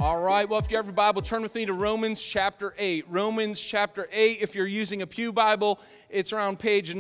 All right, well, if you have your Bible, turn with me to Romans chapter 8. Romans chapter 8, if you're using a Pew Bible, it's around page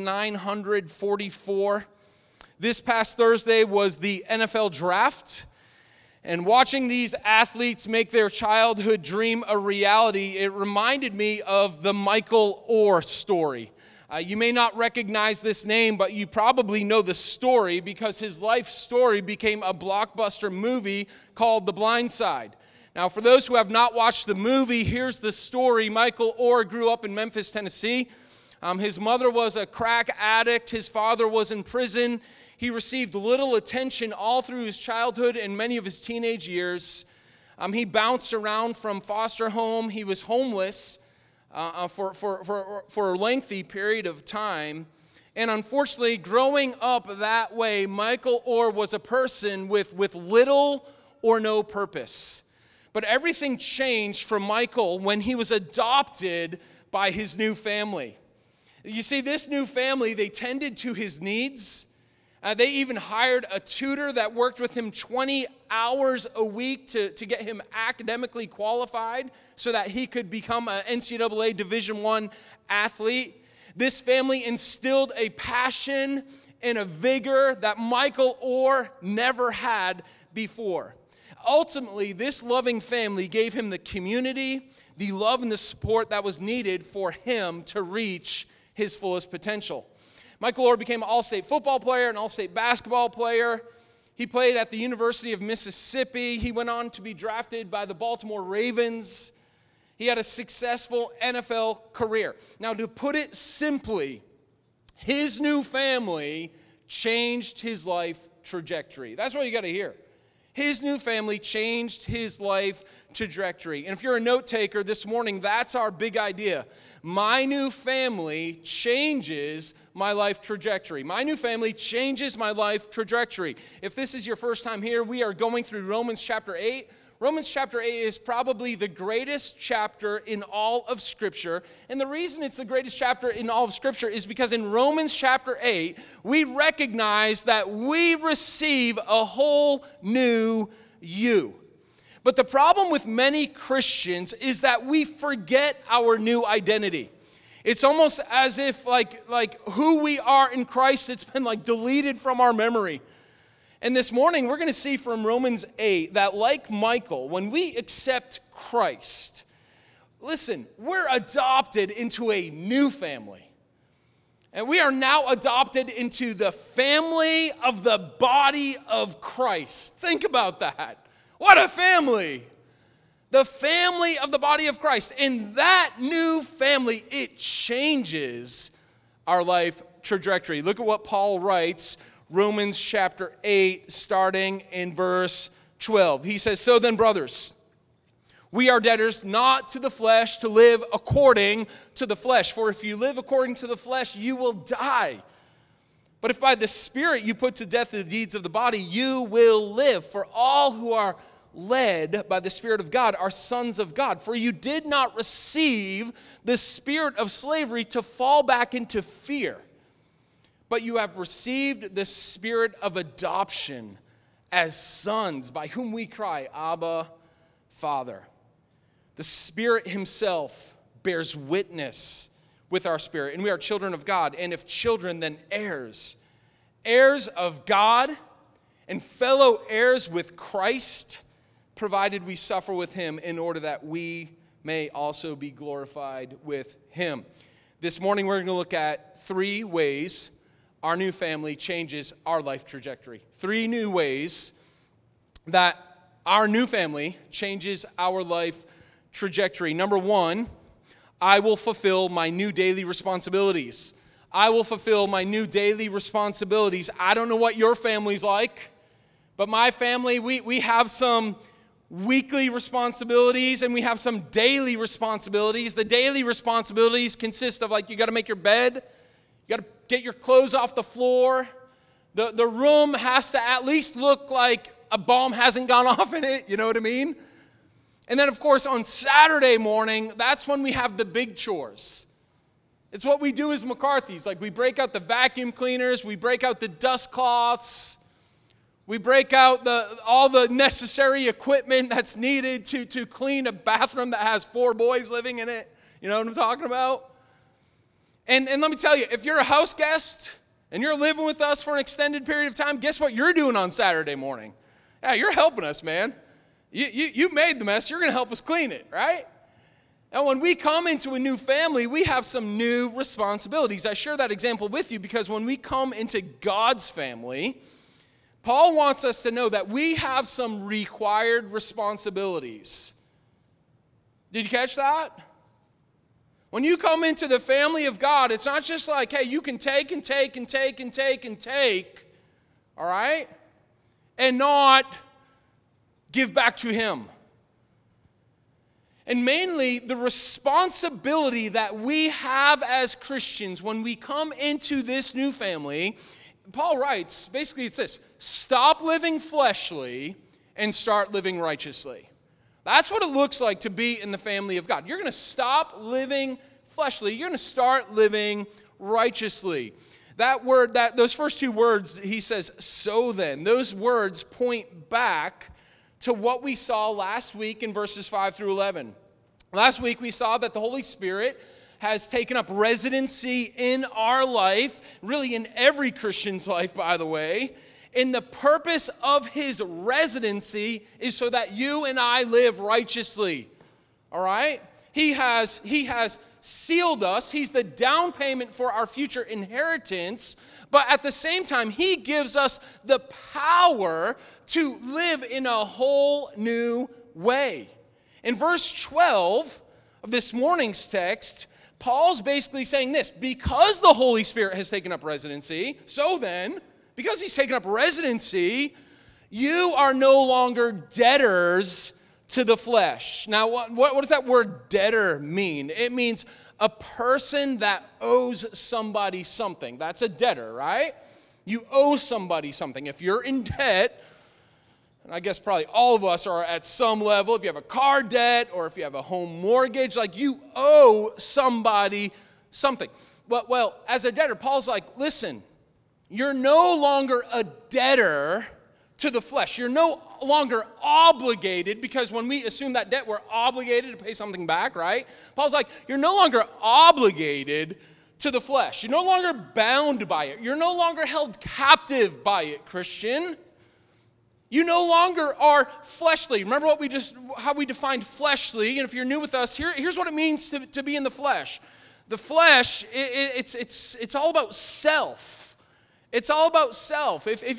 944. This past Thursday was the NFL draft, and watching these athletes make their childhood dream a reality, it reminded me of the Michael Oher story. You may not recognize this name, but you probably know the story because his life story became a blockbuster movie called The Blind Side. Now, for those who have not watched the movie, here's the story. Michael Oher grew up in Memphis, Tennessee. His mother was a crack addict. His father was in prison. He received little attention all through his childhood and many of his teenage years. He bounced around from foster home. He was homeless for a lengthy period of time. And unfortunately, growing up that way, Michael Oher was a person with little or no purpose. But everything changed for Michael when he was adopted by his new family. You see, this new family, they tended to his needs. They even hired a tutor that worked with him 20 hours a week to get him academically qualified so that he could become an NCAA Division I athlete. This family instilled a passion and a vigor that Michael Oher never had before. Ultimately, this loving family gave him the community, the love, and the support that was needed for him to reach his fullest potential. Michael Oher became an all-state football player, an all-state basketball player. He played at the University of Mississippi. He went on to be drafted by the Baltimore Ravens. He had a successful NFL career. Now, to put it simply, his new family changed his life trajectory. That's what you got to hear. His new family changed his life trajectory. And if you're a note taker this morning, that's our big idea. My new family changes my life trajectory. My new family changes my life trajectory. If this is your first time here, we are going through Romans chapter 8. Romans chapter 8 is probably the greatest chapter in all of Scripture. And the reason it's the greatest chapter in all of Scripture is because in Romans chapter 8, we recognize that we receive a whole new you. But the problem with many Christians is that we forget our new identity. It's almost as if like who we are in Christ, it's been like deleted from our memory. And this morning, we're going to see from Romans 8 that like Michael, when we accept Christ, listen, we're adopted into a new family. And we are now adopted into the family of the body of Christ. Think about that. What a family. The family of the body of Christ. And that new family, it changes our life trajectory. Look at what Paul writes. Romans chapter 8, starting in verse 12. He says, "So then, brothers, we are debtors not to the flesh to live according to the flesh. For if you live according to the flesh, you will die. But if by the Spirit you put to death the deeds of the body, you will live. For all who are led by the Spirit of God are sons of God. For you did not receive the spirit of slavery to fall back into fear, but you have received the spirit of adoption as sons, by whom we cry, Abba, Father." The Spirit himself bears witness with our spirit, and we are children of God, and if children, then heirs. Heirs of God and fellow heirs with Christ, provided we suffer with him in order that we may also be glorified with him. This morning we're going to look at 3 ways our new family changes our life trajectory. 3 new ways that our new family changes our life trajectory. Number 1, I will fulfill my new daily responsibilities. I will fulfill my new daily responsibilities. I don't know what your family's like, but my family, we have some weekly responsibilities and we have some daily responsibilities. The daily responsibilities consist of you got to make your bed, you got to get your clothes off the floor. The room has to at least look like a bomb hasn't gone off in it, you know what I mean? And then, of course, on Saturday morning, that's when we have the big chores. It's what we do as McCarthy's. We break out the vacuum cleaners, we break out the dust cloths, We break out all the necessary equipment that's needed to clean a bathroom that has 4 boys living in it. You know what I'm talking about? And let me tell you, if you're a house guest and you're living with us for an extended period of time, guess what you're doing on Saturday morning? Yeah, you're helping us, man. You made the mess. You're going to help us clean it, right? And when we come into a new family, we have some new responsibilities. I share that example with you because when we come into God's family, Paul wants us to know that we have some required responsibilities. Did you catch that? When you come into the family of God, it's not just like, hey, you can take and take and take and take and take, all right? And not give back to Him. And mainly, the responsibility that we have as Christians when we come into this new family, Paul writes, basically it's this: stop living fleshly and start living righteously. That's what it looks like to be in the family of God. You're going to stop living fleshly. You're going to start living righteously. Those first 2 words, he says, so then, those words point back to what we saw last week in verses 5 through 11. Last week we saw that the Holy Spirit has taken up residency in our life, really in every Christian's life, by the way. And the purpose of His residency is so that you and I live righteously. All right? He has sealed us. He's the down payment for our future inheritance. But at the same time, He gives us the power to live in a whole new way. In verse 12 of this morning's text, Paul's basically saying this: because the Holy Spirit has taken up residency, so then, because He's taken up residency, you are no longer debtors to the flesh. Now, what does that word debtor mean? It means a person that owes somebody something. That's a debtor, right? You owe somebody something. If you're in debt, and I guess probably all of us are at some level, if you have a car debt or if you have a home mortgage, like you owe somebody something. Well, as a debtor, Paul's like, listen, you're no longer a debtor to the flesh. You're no longer obligated, because when we assume that debt, we're obligated to pay something back, right? Paul's like, you're no longer obligated to the flesh. You're no longer bound by it. You're no longer held captive by it, Christian. You no longer are fleshly. Remember how we defined fleshly, and if you're new with us, here's what it means to be in the flesh. The flesh, it's all about self. It's all about self. If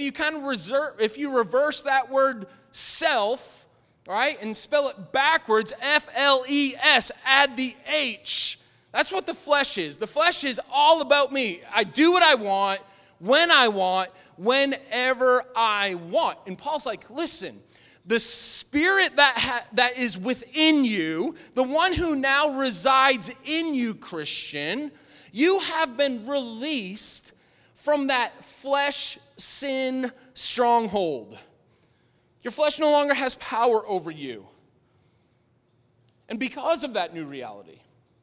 you reverse that word self, right, and spell it backwards, F-L-E-S, add the H. That's what the flesh is. The flesh is all about me. I do what I want, when I want, whenever I want. And Paul's like, listen, the Spirit that is within you, the one who now resides in you, Christian, you have been released from that flesh sin stronghold. Your flesh no longer has power over you. And because of that new reality,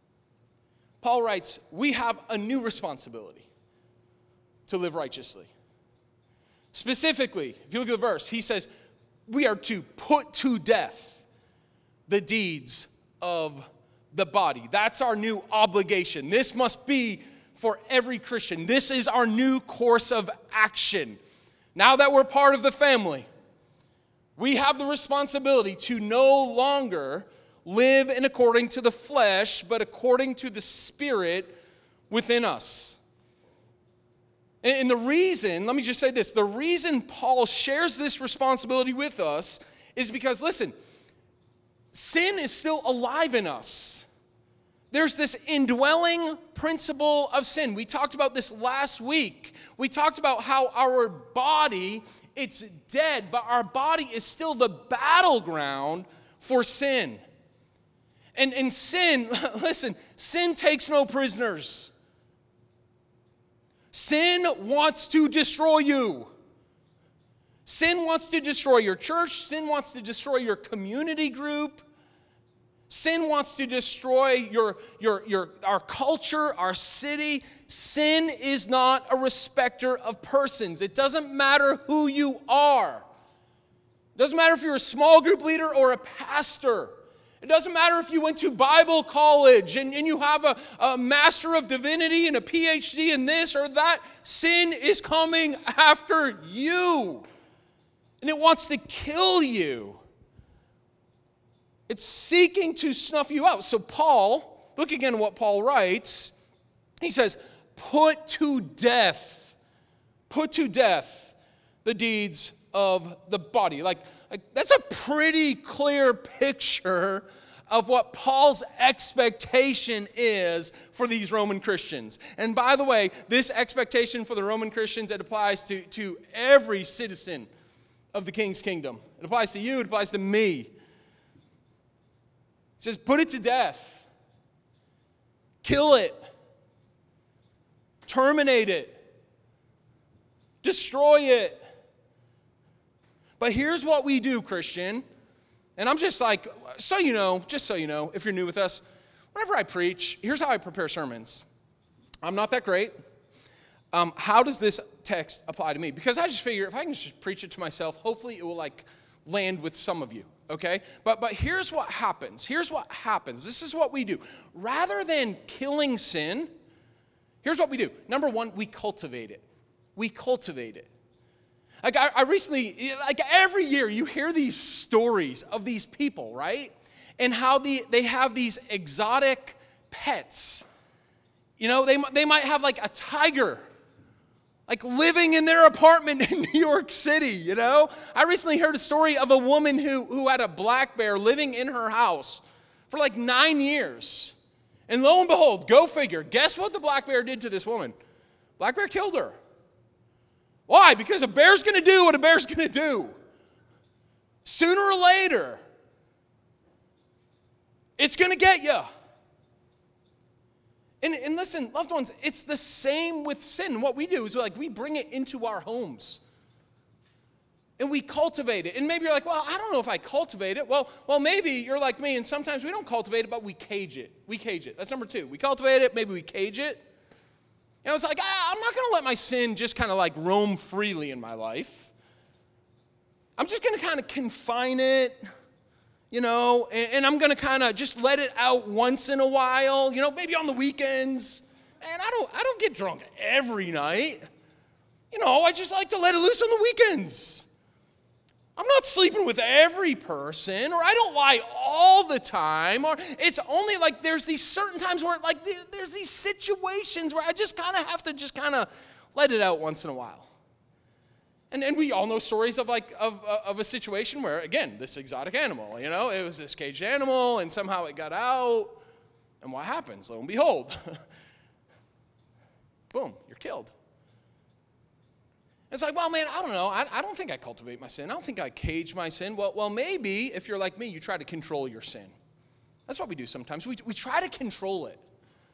Paul writes, we have a new responsibility to live righteously. Specifically, if you look at the verse, he says, we are to put to death the deeds of the body. That's our new obligation. This must be for every Christian. This is our new course of action. Now that we're part of the family, we have the responsibility to no longer live in according to the flesh, but according to the Spirit within us. And the reason, let me just say this, the reason Paul shares this responsibility with us is because, listen, sin is still alive in us. There's this indwelling principle of sin. We talked about this last week. We talked about how our body, it's dead, but our body is still the battleground for sin. And sin, listen, sin takes no prisoners. Sin wants to destroy you. Sin wants to destroy your church. Sin wants to destroy your community group. Sin wants to destroy our culture, our city. Sin is not a respecter of persons. It doesn't matter who you are. It doesn't matter if you're a small group leader or a pastor. It doesn't matter if you went to Bible college and you have a Master of Divinity and a PhD in this or that. Sin is coming after you. And it wants to kill you. It's seeking to snuff you out. So Paul, look again at what Paul writes. He says, put to death the deeds of the body. Like that's a pretty clear picture of what Paul's expectation is for these Roman Christians. And by the way, this expectation for the Roman Christians, it applies to every citizen of the King's kingdom. It applies to you, it applies to me. It says, put it to death. Kill it. Terminate it. Destroy it. But here's what we do, Christian. And I'm just like, just so you know, if you're new with us, whenever I preach, here's how I prepare sermons. I'm not that great. How does this text apply to me? Because I just figure if I can just preach it to myself, hopefully it will land with some of you. Okay? But here's what happens. This is what we do. Rather than killing sin, here's what we do. Number one, we cultivate it. Like I recently, every year you hear these stories of these people, right? And how they have these exotic pets. You know, they might have a tiger living in their apartment in New York City, you know? I recently heard a story of a woman who had a black bear living in her house for 9 years. And lo and behold, go figure, guess what the black bear did to this woman? Black bear killed her. Why? Because a bear's going to do what a bear's going to do. Sooner or later, it's going to get you. And listen, loved ones, it's the same with sin. What we do is we bring it into our homes. And we cultivate it. And maybe you're like, well, I don't know if I cultivate it. Well, maybe you're like me, and sometimes we don't cultivate it, but we cage it. That's number two. We cultivate it, maybe we cage it. You know, it's I'm not going to let my sin just kind of roam freely in my life. I'm just going to kind of confine it. You know, and I'm going to kind of just let it out once in a while, you know, maybe on the weekends. And I don't get drunk every night. You know, I just like to let it loose on the weekends. I'm not sleeping with every person, or I don't lie all the time, or it's only there's these certain times where there's these situations where I just kind of have to let it out once in a while. And we all know stories of a situation where, again, this exotic animal, you know, it was this caged animal and somehow it got out. And what happens? Lo and behold, boom, you're killed. It's well, man, I don't know. I don't think I cultivate my sin. I don't think I cage my sin. Well, maybe if you're like me, you try to control your sin. That's what we do sometimes. We try to control it.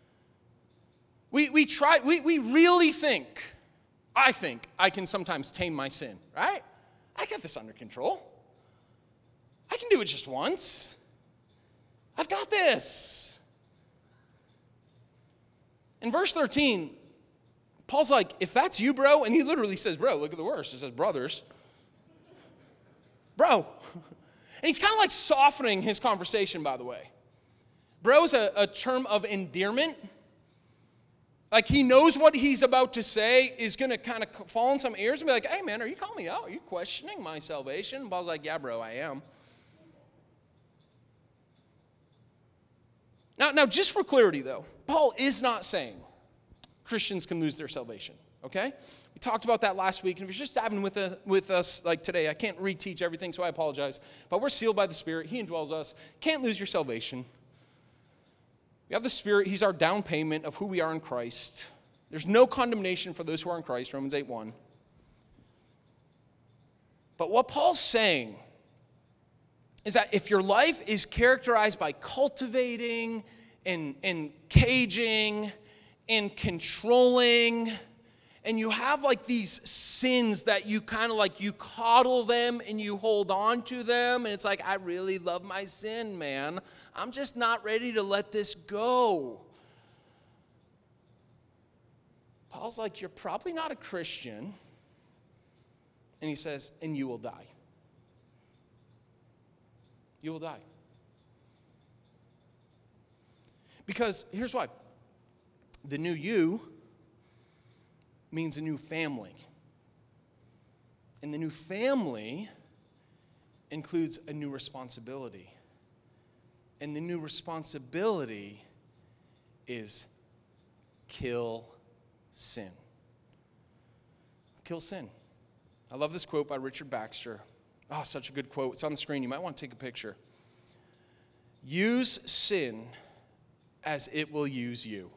We really think, I think I can sometimes tame my sin, right? I got this under control. I can do it just once. I've got this. In verse 13, Paul's like, if that's you, bro, and he literally says, bro, look at the verse. It says, brothers. Bro. And he's kind of softening his conversation, by the way. Bro is a term of endearment. He knows what he's about to say is going to kind of fall in some ears and be like, hey, man, are you calling me out? Are you questioning my salvation? And Paul's like, yeah, bro, I am. Now, just for clarity, though, Paul is not saying Christians can lose their salvation, okay? We talked about that last week, and if you're just diving with us today, I can't reteach everything, so I apologize. But we're sealed by the Spirit. He indwells us. Can't lose your salvation. We have the Spirit. He's our down payment of who we are in Christ. There's no condemnation for those who are in Christ, Romans 8:1. But what Paul's saying is that if your life is characterized by cultivating and caging and controlling and you have like these sins that you kind of like, you coddle them and you hold on to them. And it's like, I really love my sin, man. I'm just not ready to let this go. Paul's like, you're probably not a Christian. And he says, and you will die. You will die. Because here's why. The new you means a new family. And the new family includes a new responsibility. And the new responsibility is kill sin. Kill sin. I love this quote by Richard Baxter. Oh, such a good quote. It's on the screen. You might want to take a picture. Use sin as it will use you.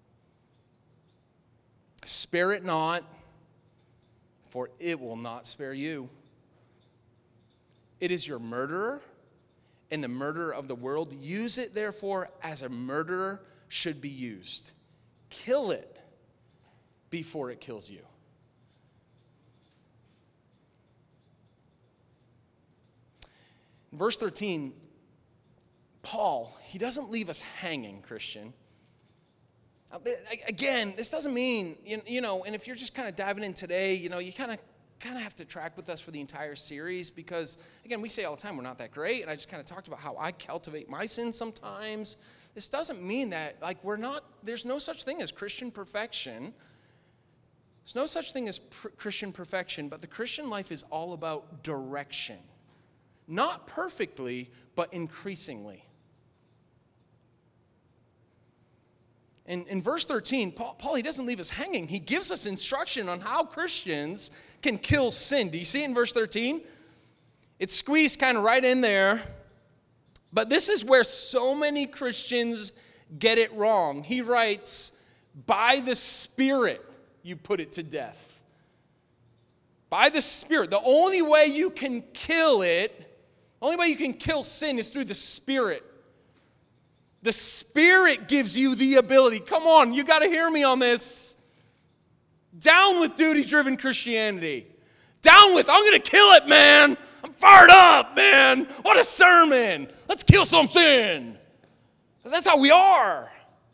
Spare it not, for it will not spare you. It is your murderer and the murderer of the world. Use it, therefore, as a murderer should be used. Kill it before it kills you. In verse 13, Paul, he doesn't leave us hanging, Christian. Again, this doesn't mean, you know, and if you're just kind of diving in today, you know, you kind of have to track with us for the entire series because, again, we say all the time we're not that great, and I just kind of talked about how I cultivate my sin sometimes. This doesn't mean that, like, there's no such thing as Christian perfection. There's no such thing as Christian perfection, but the Christian life is all about direction. Not perfectly, but increasingly. In verse 13, Paul, he doesn't leave us hanging. He gives us instruction on how Christians can kill sin. Do you see it in verse 13? It's squeezed kind of right in there. But this is where so many Christians get it wrong. He writes, by the Spirit you put it to death. By the Spirit. The only way you can kill it, the only way you can kill sin is through the Spirit. The Spirit gives you the ability. Come on, you got to hear me on this. Down with duty-driven Christianity. Down with, I'm going to kill it, man. I'm fired up, man. What a sermon. Let's kill some sin. Because that's how we are.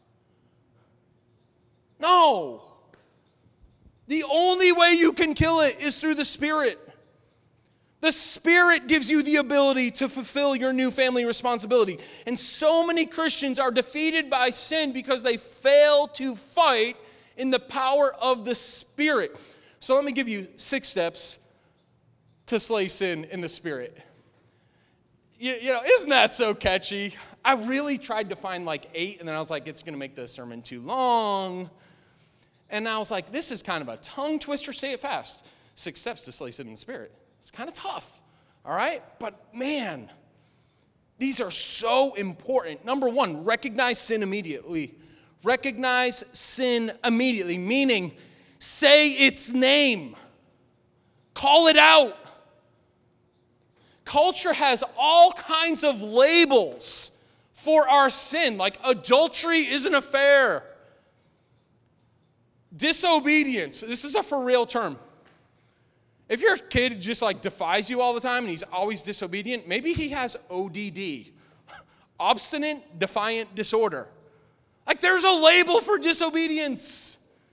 No. The only way you can kill it is through the Spirit. The Spirit gives you the ability to fulfill your new family responsibility. And so many Christians are defeated by sin because they fail to fight in the power of the Spirit. So let me give you 6 steps to slay sin in the Spirit. You know, isn't that so catchy? I really tried to find like 8, and then I was like, it's going to make the sermon too long. And I was like, this is kind of a tongue twister. Say it fast. 6 steps to slay sin in the Spirit. It's kind of tough, all right? But man, these are so important. Number 1, recognize sin immediately. Recognize sin immediately, meaning say its name. Call it out. Culture has all kinds of labels for our sin, like adultery is an affair. Disobedience, this is a for real term. If your kid just like defies you all the time and he's always disobedient, maybe he has ODD, obstinate defiant disorder. Like there's a label for disobedience.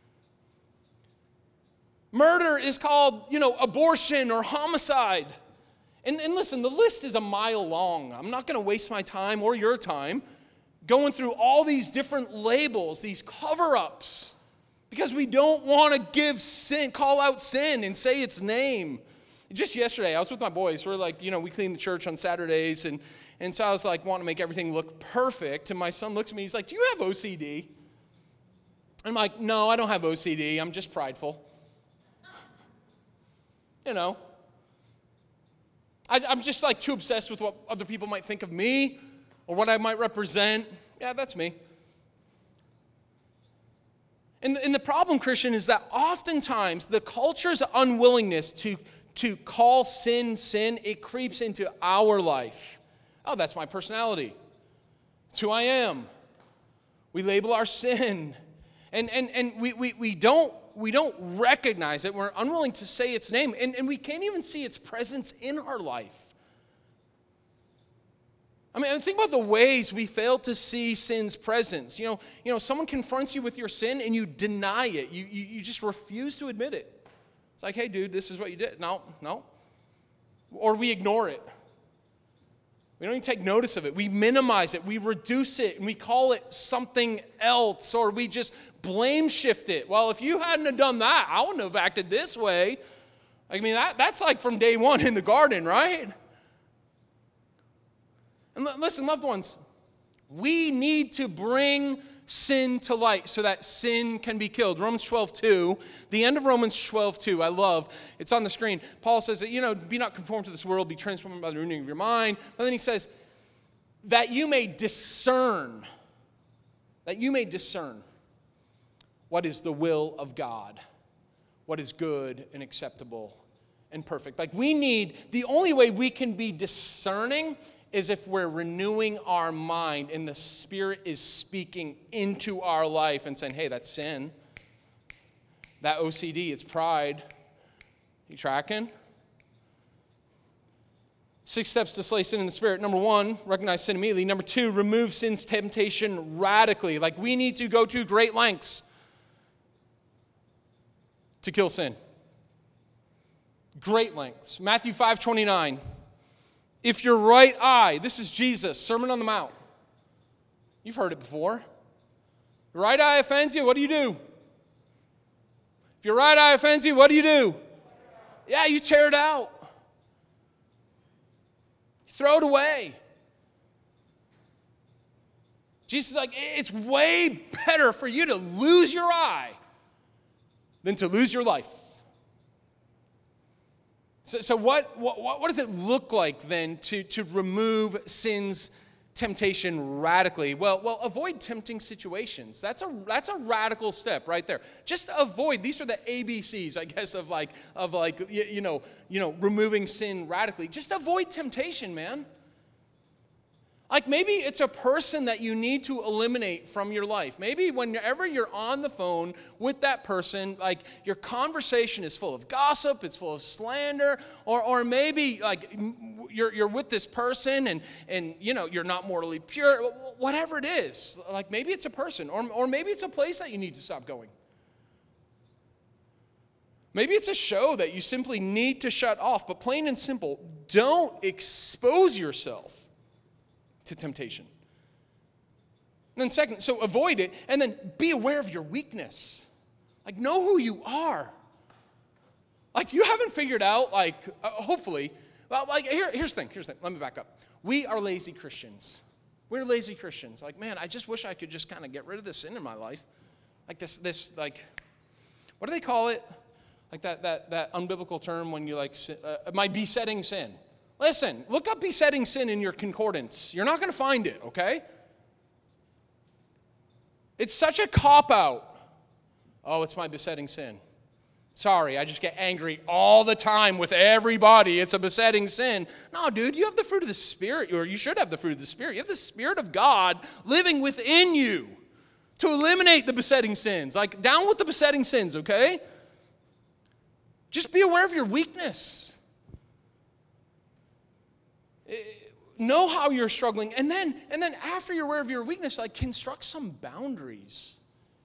Murder is called, abortion or homicide. And listen, the list is a mile long. I'm not going to waste my time or your time going through all these different labels, these cover-ups. Because we don't want to call out sin and say its name. Just yesterday, I was with my boys. We're like, we clean the church on Saturdays. And so I was like, wanting to make everything look perfect. And my son looks at me, he's like, do you have OCD? I'm like, no, I don't have OCD. I'm just prideful. I'm just like too obsessed with what other people might think of me or what I might represent. Yeah, that's me. And the problem, Christian, is that oftentimes the culture's unwillingness to call sin, it creeps into our life. Oh, that's my personality. It's who I am. We label our sin. And we don't we don't recognize it. We're unwilling to say its name, and we can't even see its presence in our life. I mean, think about the ways we fail to see sin's presence. You know, someone confronts you with your sin and you deny it. You just refuse to admit it. It's like, hey, dude, this is what you did. No. Or we ignore it. We don't even take notice of it. We minimize it. We reduce it, and we call it something else, or we just blame shift it. Well, if you hadn't have done that, I wouldn't have acted this way. I mean, that's like from day one in the garden, right? And listen, loved ones, we need to bring sin to light so that sin can be killed. Romans 12:2, the end of Romans 12:2, I love. It's on the screen. Paul says that, be not conformed to this world, be transformed by the renewing of your mind. But then he says, that you may discern what is the will of God, what is good and acceptable and perfect. Like the only way we can be discerning is if we're renewing our mind and the Spirit is speaking into our life and saying, hey, that's sin. That OCD, it's pride. You tracking? 6 steps to slay sin in the Spirit. Number 1, recognize sin immediately. Number 2, remove sin's temptation radically. Like we need to go to great lengths to kill sin. Great lengths. Matthew 5:29. If your right eye, this is Jesus, Sermon on the Mount. You've heard it before. Your right eye offends you, what do you do? If your right eye offends you, what do you do? Yeah, you tear it out. You throw it away. Jesus is like, it's way better for you to lose your eye than to lose your life. So what does it look like then to remove sin's temptation radically? Well, avoid tempting situations. That's a radical step right there. Just avoid. These are the ABCs, I guess, of removing sin radically. Just avoid temptation, man. Like maybe it's a person that you need to eliminate from your life. Maybe whenever you're on the phone with that person, like your conversation is full of gossip, it's full of slander, or maybe like you're with this person and you're not morally pure, whatever it is. Like maybe it's a person, or maybe it's a place that you need to stop going. Maybe it's a show that you simply need to shut off, but plain and simple, don't expose yourself to temptation. And then second, so avoid it, and then be aware of your weakness. Like know who you are. Like you haven't figured out, hopefully, well, like here's the thing, let me back up. We are lazy Christians. We're lazy Christians. Like, man, I just wish I could just kind of get rid of this sin in my life. Like this, what do they call it? Like that unbiblical term when you my besetting sin. Listen, look up besetting sin in your concordance. You're not going to find it, okay? It's such a cop-out. Oh, it's my besetting sin. Sorry, I just get angry all the time with everybody. It's a besetting sin. No, dude, you have the fruit of the Spirit, or you should have the fruit of the Spirit. You have the Spirit of God living within you to eliminate the besetting sins. Like, down with the besetting sins, okay? Just be aware of your weakness. Know how you're struggling, and then after you're aware of your weakness, construct some boundaries.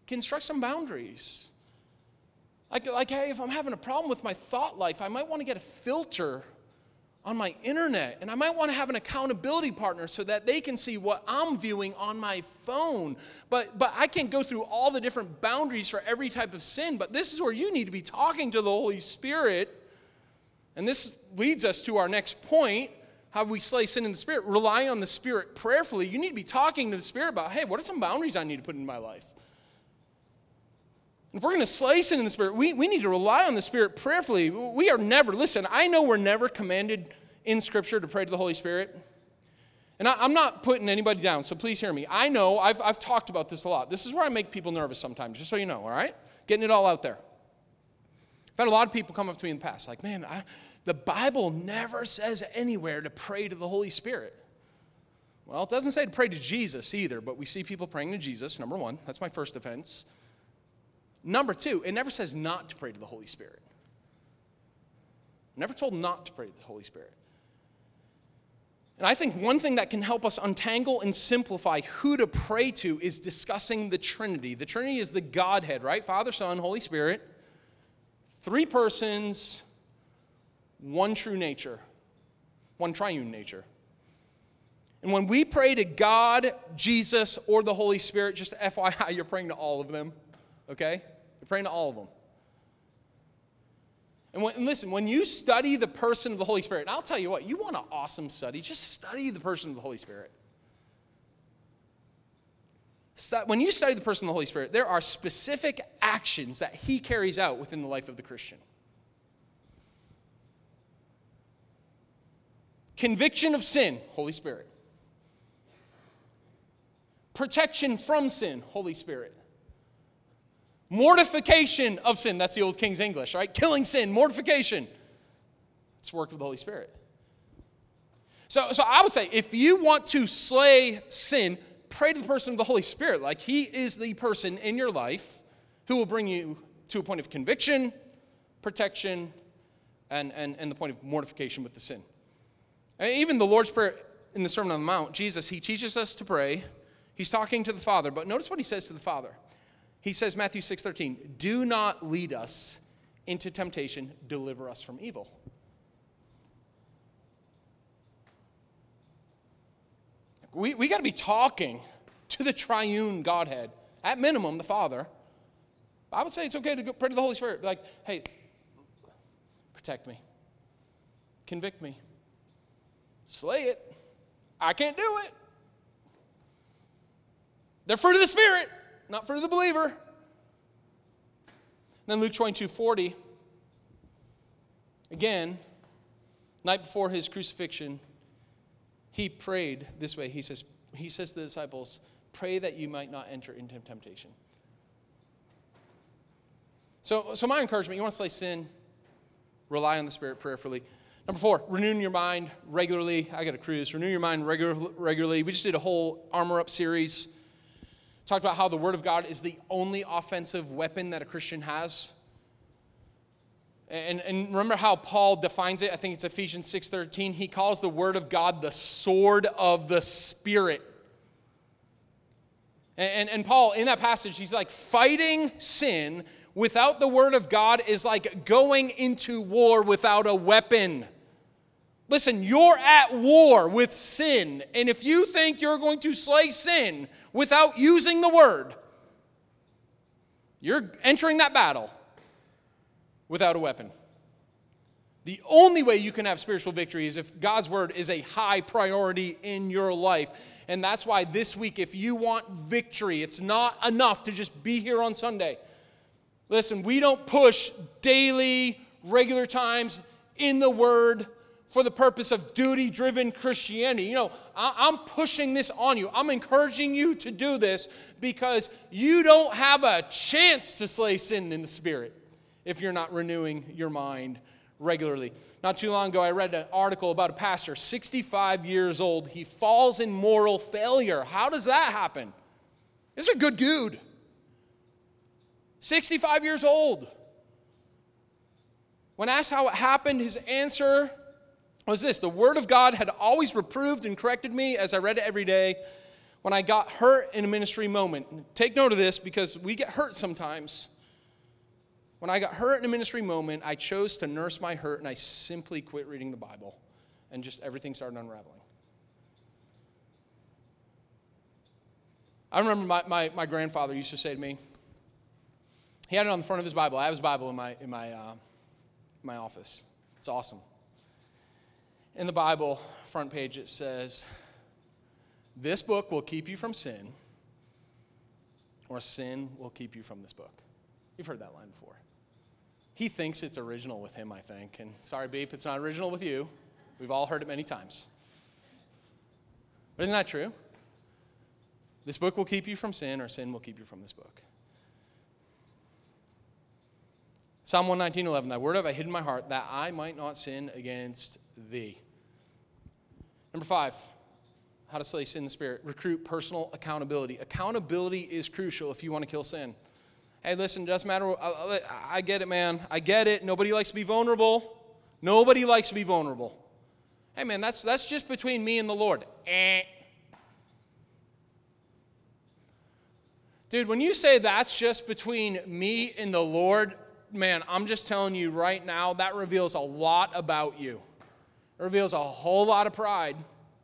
Like, hey, if I'm having a problem with my thought life, I might want to get a filter on my internet, and I might want to have an accountability partner so that they can see what I'm viewing on my phone. But I can't go through all the different boundaries for every type of sin, but this is where you need to be talking to the Holy Spirit. And this leads us to our next point. How we slay sin in the Spirit, rely on the Spirit prayerfully. You need to be talking to the Spirit about, hey, what are some boundaries I need to put in my life? If we're going to slay sin in the Spirit, we need to rely on the Spirit prayerfully. We are never, listen, I know we're never commanded in Scripture to pray to the Holy Spirit. And I'm not putting anybody down, so please hear me. I know, I've talked about this a lot. This is where I make people nervous sometimes, just so you know, all right? Getting it all out there. I've had a lot of people come up to me in the past, like, man, the Bible never says anywhere to pray to the Holy Spirit. Well, it doesn't say to pray to Jesus either, but we see people praying to Jesus, number one. That's my first offense. Number two, it never says not to pray to the Holy Spirit. Never told not to pray to the Holy Spirit. And I think one thing that can help us untangle and simplify who to pray to is discussing the Trinity. The Trinity is the Godhead, right? Father, Son, Holy Spirit. 3 persons, one true nature, one triune nature. And when we pray to God, Jesus, or the Holy Spirit, just FYI, you're praying to all of them, okay? You're praying to all of them. And listen, when you study the person of the Holy Spirit, and I'll tell you what, you want an awesome study, just study the person of the Holy Spirit. When you study the person of the Holy Spirit, there are specific actions that he carries out within the life of the Christian. Conviction of sin, Holy Spirit. Protection from sin, Holy Spirit. Mortification of sin, that's the old King's English, right? Killing sin, mortification. It's work of the Holy Spirit. So I would say, if you want to slay sin, pray to the person of the Holy Spirit. Like, he is the person in your life who will bring you to a point of conviction, protection, and the point of mortification with the sin. And even the Lord's Prayer in the Sermon on the Mount, Jesus, he teaches us to pray. He's talking to the Father, but notice what he says to the Father. He says, Matthew 6:13, do not lead us into temptation, deliver us from evil. We got to be talking to the triune Godhead. At minimum, the Father. I would say it's okay to go pray to the Holy Spirit. Like, hey, protect me. Convict me. Slay it. I can't do it. They're fruit of the Spirit, not fruit of the believer. Then Luke 22:40. Again, night before his crucifixion, he prayed this way. He says to the disciples, pray that you might not enter into temptation. So my encouragement, you want to slay sin, rely on the Spirit prayerfully. Number 4, renewing your mind regularly. I got a cruise. Renew your mind regularly. We just did a whole Armor Up series. Talked about how the Word of God is the only offensive weapon that a Christian has. And remember how Paul defines it? I think it's Ephesians 6:13. He calls the Word of God the sword of the Spirit. And Paul, in that passage, he's like, fighting sin without the Word of God is like going into war without a weapon. Listen, you're at war with sin, and if you think you're going to slay sin without using the Word, you're entering that battle without a weapon. The only way you can have spiritual victory is if God's Word is a high priority in your life. And that's why this week, if you want victory, it's not enough to just be here on Sunday. Listen, we don't push daily, regular times in the Word for the purpose of duty-driven Christianity. You know, I'm pushing this on you. I'm encouraging you to do this because you don't have a chance to slay sin in the Spirit if you're not renewing your mind regularly. Not too long ago, I read an article about a pastor, 65 years old. He falls in moral failure. How does that happen? This is a good dude. 65 years old. When asked how it happened, his answer was this: the Word of God had always reproved and corrected me as I read it every day. When I got hurt in a ministry moment, take note of this because we get hurt sometimes. When I got hurt in a ministry moment, I chose to nurse my hurt and I simply quit reading the Bible and just everything started unraveling. I remember my grandfather used to say to me, he had it on the front of his Bible. I have his Bible in my office. It's awesome. In the Bible, front page, it says, this book will keep you from sin, or sin will keep you from this book. You've heard that line before. He thinks it's original with him, I think. And sorry, Beep, it's not original with you. We've all heard it many times. But isn't that true? This book will keep you from sin, or sin will keep you from this book. Psalm 119:11, thy word have I hid in my heart, that I might not sin against thee. Number 5, how to slay sin in the Spirit. Recruit personal accountability. Accountability is crucial if you want to kill sin. Hey, listen, it doesn't matter. I get it, man. I get it. Nobody likes to be vulnerable. Nobody likes to be vulnerable. Hey, man, that's just between me and the Lord. Dude, when you say that's just between me and the Lord, man, I'm just telling you right now, that reveals a lot about you. It reveals a whole lot of pride.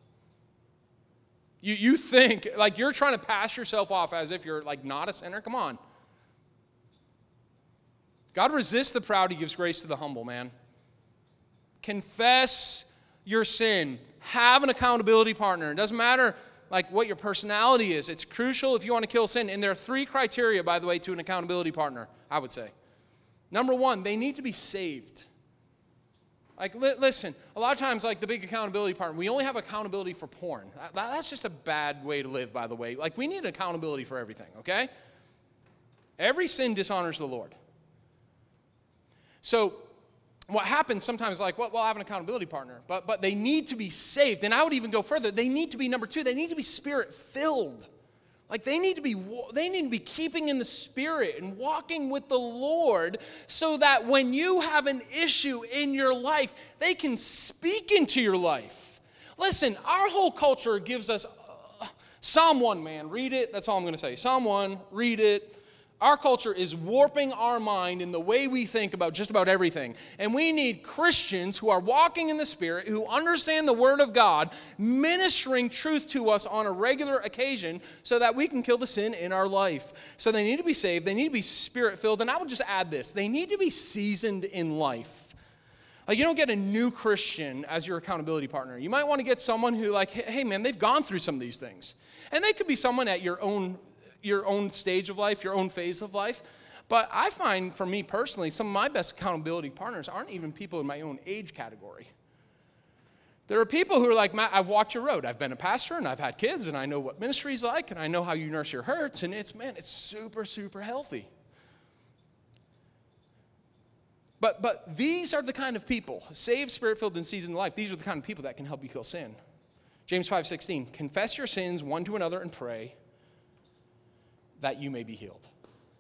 You think, like you're trying to pass yourself off as if you're like not a sinner. Come on. God resists the proud. He gives grace to the humble, man. Confess your sin. Have an accountability partner. It doesn't matter like what your personality is. It's crucial if you want to kill sin. And there are 3 criteria, by the way, to an accountability partner, I would say. Number 1, they need to be saved. Like, listen, a lot of times, like the big accountability partner, we only have accountability for porn. That's just a bad way to live, by the way. Like, we need accountability for everything, okay? Every sin dishonors the Lord. So what happens sometimes, like, well, I have an accountability partner, but they need to be saved. And I would even go further. They need to be, number 2, they need to be Spirit-filled. Like they need to be keeping in the Spirit and walking with the Lord so that when you have an issue in your life, they can speak into your life. Listen, our whole culture gives us Psalm 1, man. Read it. That's all I'm going to say. Psalm 1, read it. Our culture is warping our mind in the way we think about just about everything. And we need Christians who are walking in the Spirit, who understand the Word of God, ministering truth to us on a regular occasion so that we can kill the sin in our life. So they need to be saved. They need to be Spirit-filled. And I would just add this. They need to be seasoned in life. Like you don't get a new Christian as your accountability partner. You might want to get someone who like, hey man, they've gone through some of these things. And they could be someone at your own stage of life, your own phase of life. But I find, for me personally, some of my best accountability partners aren't even people in my own age category. There are people who are like, Matt, I've walked your road. I've been a pastor, and I've had kids, and I know what ministry is like, and I know how you nurse your hurts, and it's super, super healthy. But these are the kind of people, saved, Spirit-filled, and seasoned in life, these are the kind of people that can help you kill sin. James 5:16, confess your sins one to another and pray that you may be healed.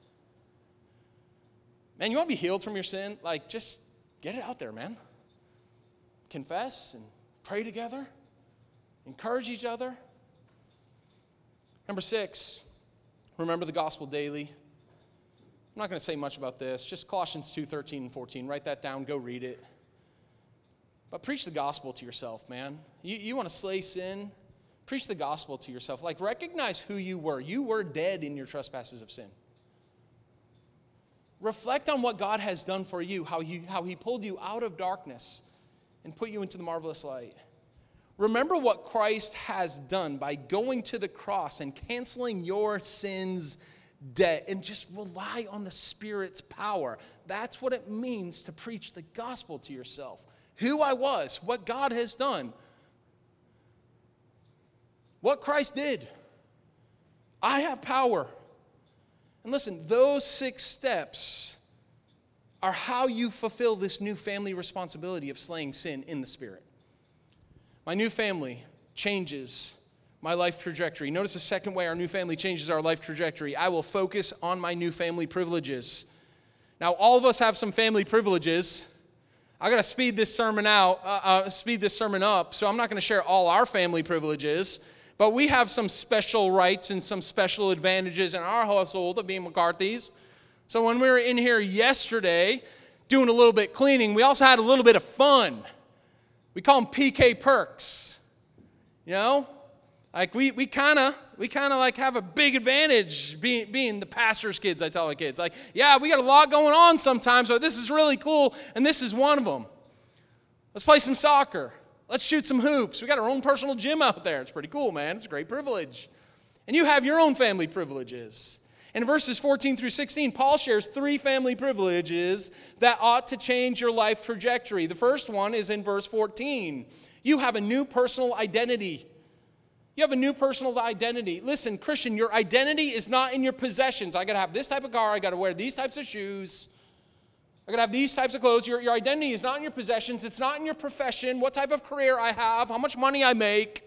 Man, you want to be healed from your sin? Like, just get it out there, man. Confess and pray together. Encourage each other. Number 6, remember the gospel daily. I'm not going to say much about this. Just Colossians 2:13 and 14. Write that down. Go read it. But preach the gospel to yourself, man. You want to slay sin? Preach the gospel to yourself. Like, recognize who you were. You were dead in your trespasses of sin. Reflect on what God has done for you, how he pulled you out of darkness and put you into the marvelous light. Remember what Christ has done by going to the cross and canceling your sins' debt, and just rely on the Spirit's power. That's what it means to preach the gospel to yourself. Who I was, what God has done, what Christ did. I have power. And listen, those 6 steps are how you fulfill this new family responsibility of slaying sin in the Spirit. My new family changes my life trajectory. Notice the second way our new family changes our life trajectory. I will focus on my new family privileges. Now, all of us have some family privileges. I got to speed this sermon up, so I'm not going to share all our family privileges. But we have some special rights and some special advantages in our household of being McCarthy's. So when we were in here yesterday doing a little bit cleaning, we also had a little bit of fun. We call them PK perks. You know? Like we kind of like have a big advantage being the pastor's kids, I tell the kids. Like, yeah, we got a lot going on sometimes, but this is really cool, and this is one of them. Let's play some soccer. Let's shoot some hoops. We got our own personal gym out there. It's pretty cool, man. It's a great privilege. And you have your own family privileges. In verses 14 through 16, Paul shares 3 family privileges that ought to change your life trajectory. The first one is in verse 14. You have a new personal identity. You have a new personal identity. Listen, Christian, your identity is not in your possessions. I got to have this type of car. I got to wear these types of shoes. I got to have these types of clothes. Your identity is not in your possessions. It's not in your profession, what type of career I have, how much money I make,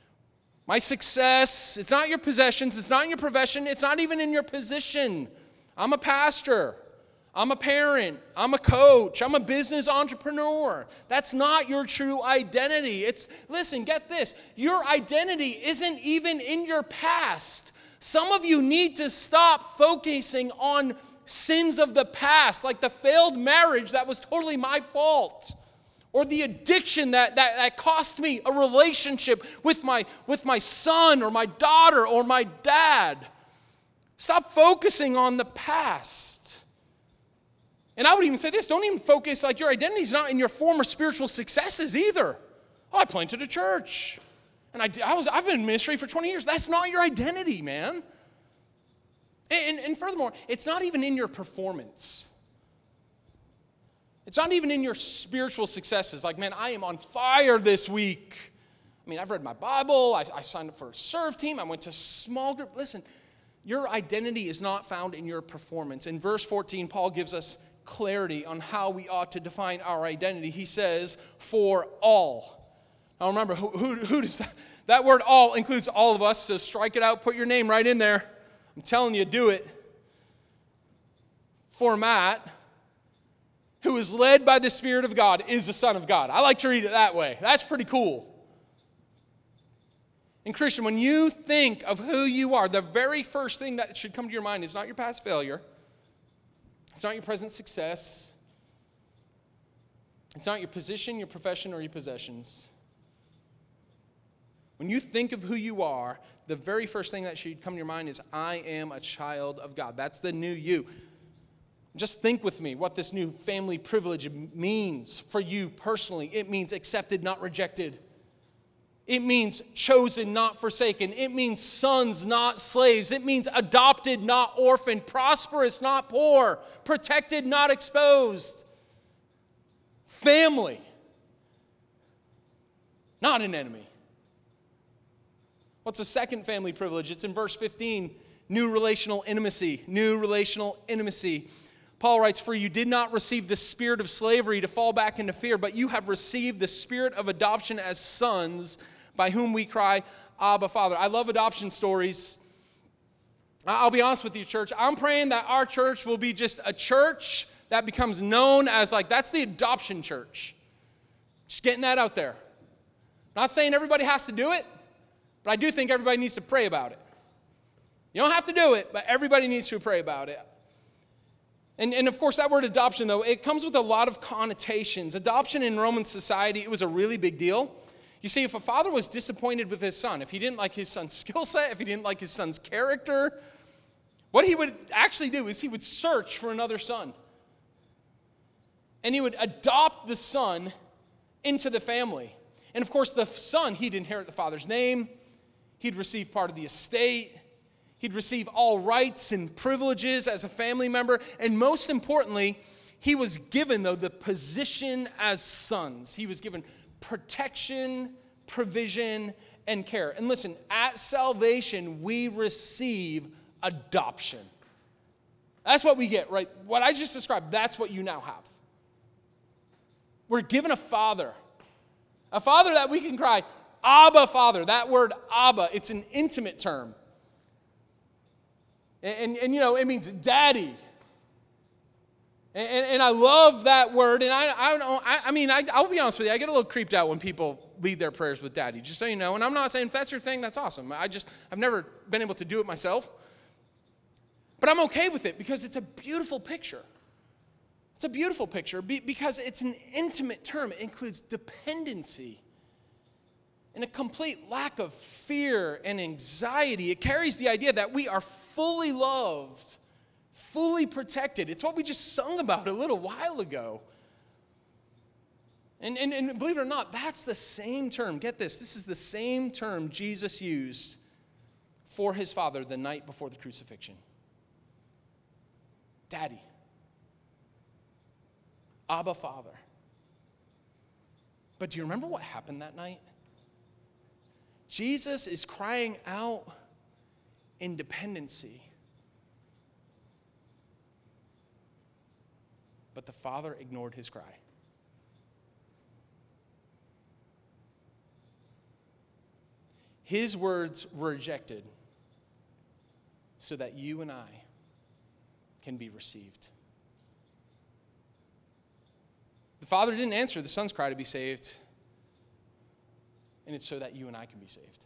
my success. It's not your possessions. It's not in your profession. It's not even in your position. I'm a pastor. I'm a parent. I'm a coach. I'm a business entrepreneur. That's not your true identity. Listen, get this. Your identity isn't even in your past. Some of you need to stop focusing on sins of the past, like the failed marriage that was totally my fault, or the addiction that cost me a relationship with my son or my daughter or my dad. Stop focusing on the past. And I would even say this, don't even focus, like your identity is not in your former spiritual successes either. Oh, I planted a church. And I've been in ministry for 20 years. That's not your identity, man. And furthermore, it's not even in your performance. It's not even in your spiritual successes. Like, man, I am on fire this week. I mean, I've read my Bible. I signed up for a serve team. I went to small group. Listen, your identity is not found in your performance. In verse 14, Paul gives us clarity on how we ought to define our identity. He says, for all. Now remember, who does that word all includes all of us, so strike it out, put your name right in there. I'm telling you, do it. For Matt, who is led by the Spirit of God, is the Son of God. I like to read it that way. That's pretty cool. And Christian, when you think of who you are, the very first thing that should come to your mind is not your past failure. It's not your present success. It's not your position, your profession, or your possessions. When you think of who you are, the very first thing that should come to your mind is, I am a child of God. That's the new you. Just think with me what this new family privilege means for you personally. It means accepted, not rejected. It means chosen, not forsaken. It means sons, not slaves. It means adopted, not orphaned. Prosperous, not poor. Protected, not exposed. Family, not an enemy. What's the second family privilege? It's in verse 15, new relational intimacy. New relational intimacy. Paul writes, for you did not receive the spirit of slavery to fall back into fear, but you have received the spirit of adoption as sons, by whom we cry, Abba, Father. I love adoption stories. I'll be honest with you, church. I'm praying that our church will be just a church that becomes known as that's the adoption church. Just getting that out there. Not saying everybody has to do it, but I do think everybody needs to pray about it. You don't have to do it, but everybody needs to pray about it. And of course, that word adoption, though, it comes with a lot of connotations. Adoption in Roman society, it was a really big deal. You see, if a father was disappointed with his son, if he didn't like his son's skill set, if he didn't like his son's character, what he would actually do is he would search for another son. And he would adopt the son into the family. And of course, the son, he'd inherit the father's name. He'd receive part of the estate. He'd receive all rights and privileges as a family member. And most importantly, he was given, though, the position as sons. He was given protection, provision, and care. And listen, at salvation, we receive adoption. That's what we get, right? What I just described, that's what you now have. We're given a father that we can cry, Abba, Father. That word Abba, it's an intimate term. And it means daddy. And I love that word. And I'll be honest with you, I get a little creeped out when people lead their prayers with daddy, just so you know. And I'm not saying if that's your thing, that's awesome. I've never been able to do it myself. But I'm okay with it because it's a beautiful picture. It's a beautiful picture because it's an intimate term. It includes dependency and a complete lack of fear and anxiety. It carries the idea that we are fully loved, fully protected. It's what we just sung about a little while ago. And believe it or not, that's the same term. Get this. This is the same term Jesus used for his Father the night before the crucifixion. Daddy. Abba, Father. But do you remember what happened that night? Jesus is crying out in dependency. But the Father ignored his cry. His words were rejected so that you and I can be received. The Father didn't answer the Son's cry to be saved, and it's so that you and I can be saved.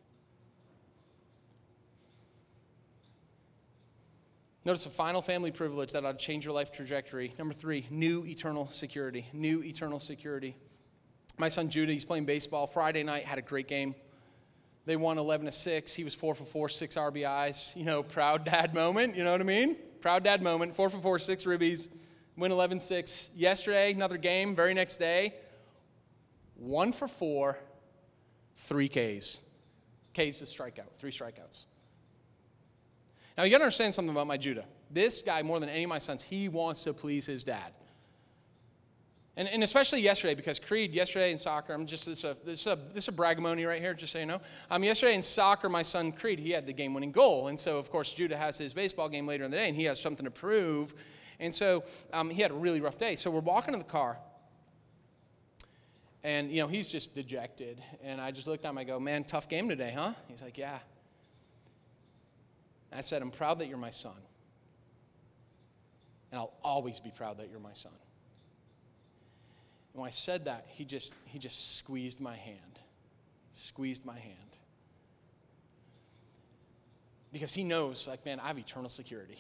Notice a final family privilege that ought to change your life trajectory. Number 3, new eternal security. New eternal security. My son Judah, he's playing baseball. Friday night, had a great game. They won 11-6. He was 4 for 4, 6 RBIs. You know, proud dad moment. You know what I mean? Proud dad moment. 4 for 4, 6 ribbies. Win 11-6. Yesterday, another game. Very next day, 1 for 4, 3 Ks. Ks is strikeout. 3 strikeouts. Now, you got to understand something about my Judah. This guy, more than any of my sons, he wants to please his dad. And especially yesterday, because Creed, yesterday in soccer, this is a bragamony right here, just so you know. Yesterday in soccer, my son Creed, he had the game-winning goal. And so, of course, Judah has his baseball game later in the day, and he has something to prove. And so he had a really rough day. So we're walking in the car, and, you know, he's just dejected. And I just looked at him, I go, man, tough game today, huh? He's like, yeah. I said, I'm proud that you're my son. And I'll always be proud that you're my son. And when I said that, he just squeezed my hand. Squeezed my hand. Because he knows, like, man, I have eternal security.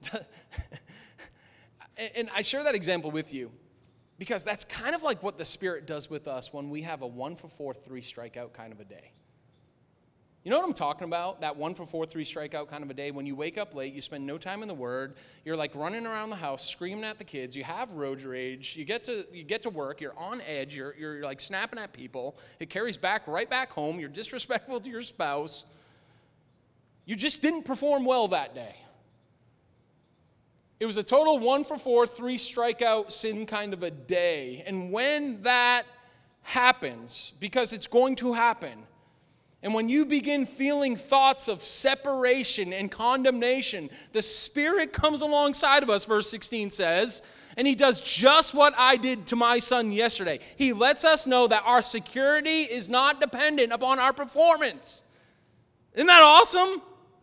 And I share that example with you because that's kind of like what the Spirit does with us when we have a 1 for 4, 3 strikeout kind of a day. You know what I'm talking about? That 1 for 4, 3 strikeout kind of a day. When you wake up late, you spend no time in the Word. You're like running around the house, screaming at the kids. You have road rage. You get to work. You're on edge. You're like snapping at people. It carries right back home. You're disrespectful to your spouse. You just didn't perform well that day. It was a total 1 for 4, 3 strikeout sin kind of a day. And when that happens, because it's going to happen, and when you begin feeling thoughts of separation and condemnation, the Spirit comes alongside of us, verse 16 says, and He does just what I did to my son yesterday. He lets us know that our security is not dependent upon our performance. Isn't that awesome?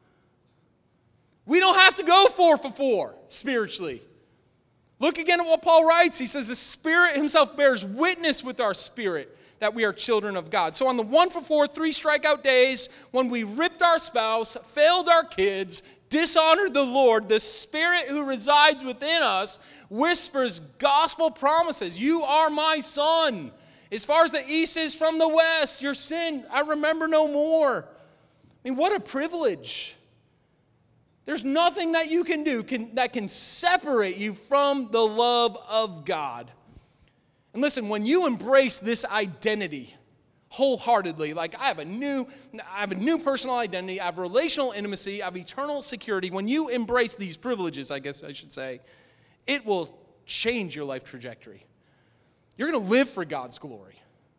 We don't have to go 4 for 4 spiritually. Look again at what Paul writes. He says the Spirit Himself bears witness with our spirit that we are children of God. So on the 1 for 4, 3 strikeout days, when we ripped our spouse, failed our kids, dishonored the Lord, the Spirit who resides within us whispers gospel promises. You are my son. As far as the east is from the west, your sin I remember no more. I mean, what a privilege. There's nothing that you can do that can separate you from the love of God. And listen, when you embrace this identity wholeheartedly, like I have a new personal identity, I have relational intimacy, I have eternal security. When you embrace these privileges, I guess I should say, it will change your life trajectory. You're going to live for God's glory.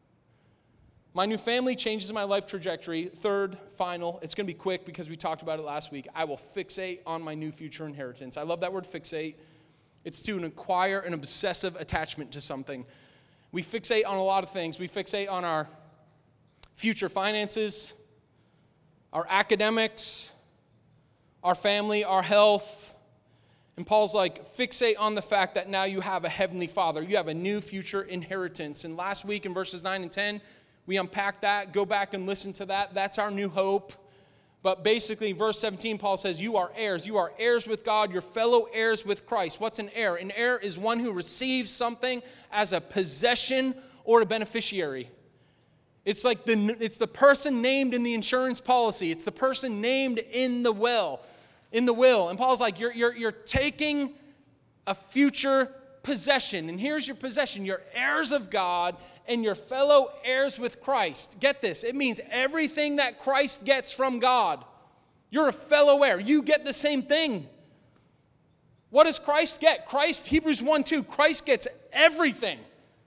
My new family changes my life trajectory. Third, final, it's going to be quick because we talked about it last week. I will fixate on my new future inheritance. I love that word fixate. It's to acquire an obsessive attachment to something. We fixate on a lot of things. We fixate on our future finances, our academics, our family, our health. And Paul's like, fixate on the fact that now you have a heavenly Father. You have a new future inheritance. And last week in verses 9 and 10, we unpacked that. Go back and listen to that. That's our new hope. But basically, verse 17, Paul says, you are heirs. You are heirs with God. You're fellow heirs with Christ. What's an heir? An heir is one who receives something as a possession or a beneficiary. It's the person named in the insurance policy. It's the person named in the will. And Paul's like, you're taking a future possession. And here's your possession. You're heirs of God and you're fellow heirs with Christ. Get this. It means everything that Christ gets from God. You're a fellow heir. You get the same thing. What does Christ get? Hebrews 1:2, Christ gets everything.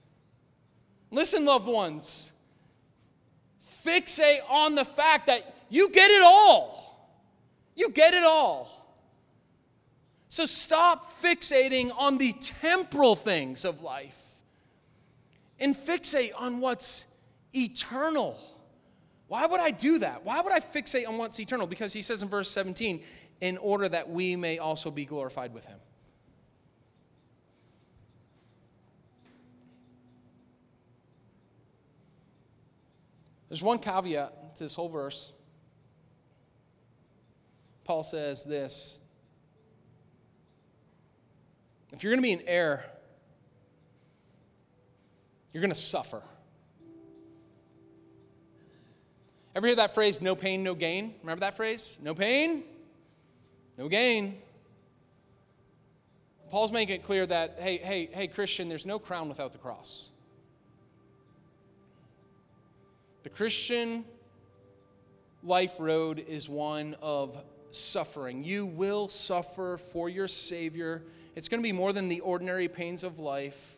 Listen, loved ones. Fixate on the fact that you get it all. You get it all. So stop fixating on the temporal things of life and fixate on what's eternal. Why would I do that? Why would I fixate on what's eternal? Because he says in verse 17, in order that we may also be glorified with him. There's one caveat to this whole verse. Paul says this: if you're going to be an heir, you're going to suffer. Ever hear that phrase, no pain, no gain? Remember that phrase? No pain, no gain. Paul's making it clear that, hey, Christian, there's no crown without the cross. The Christian life road is one of suffering. You will suffer for your Savior. It's going to be more than the ordinary pains of life.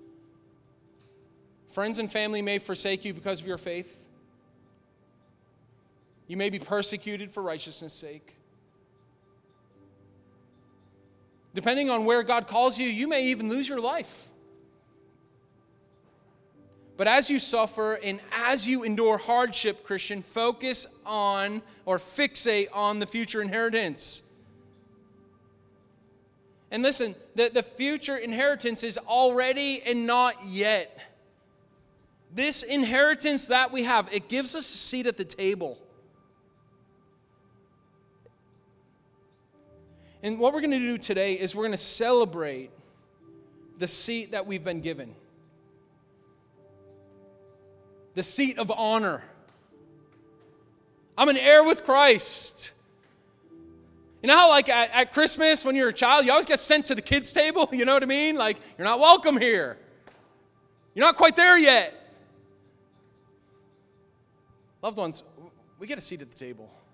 Friends and family may forsake you because of your faith. You may be persecuted for righteousness' sake. Depending on where God calls you, you may even lose your life. But as you suffer and as you endure hardship, Christian, focus on or fixate on the future inheritance. And listen, the future inheritance is already and not yet. This inheritance that we have, it gives us a seat at the table. And what we're going to do today is we're going to celebrate the seat that we've been given. The seat of honor. I'm an heir with Christ. You know how like at Christmas when you're a child, you always get sent to the kids' table? You know what I mean? Like, you're not welcome here. You're not quite there yet. Loved ones, we get a seat at the table.